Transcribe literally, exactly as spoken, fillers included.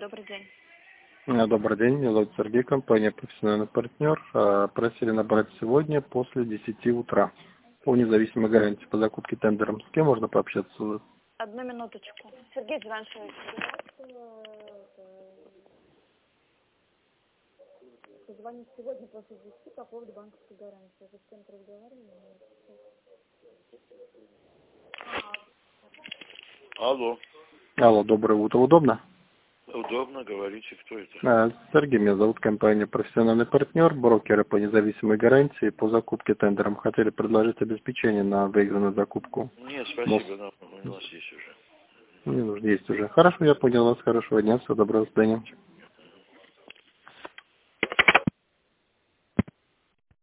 добрый день. Э, Добрый день, меня зовут Сергей, компания «Профессиональный партнер». Э, Просили набрать сегодня после десяти утра. По независимой гарантии по закупке тендером. С кем можно пообщаться? Одну минуточку. Сергей Званшевич. Позвонить сегодня после десяти по поводу банковской гарантии. Вы с кем-то разговаривали? Алло. Алло, доброе утро. Удобно? Удобно, говорите, кто это? Э, Сергей, меня зовут, компания «Профессиональный партнер», брокеры по независимой гарантии по закупке тендером. Хотели предложить обеспечение на выигранную закупку. Нет, спасибо, нам, у нас есть уже. Не нужно, есть уже. Хорошо, я понял вас. Хорошего дня, всего доброго, до свидания.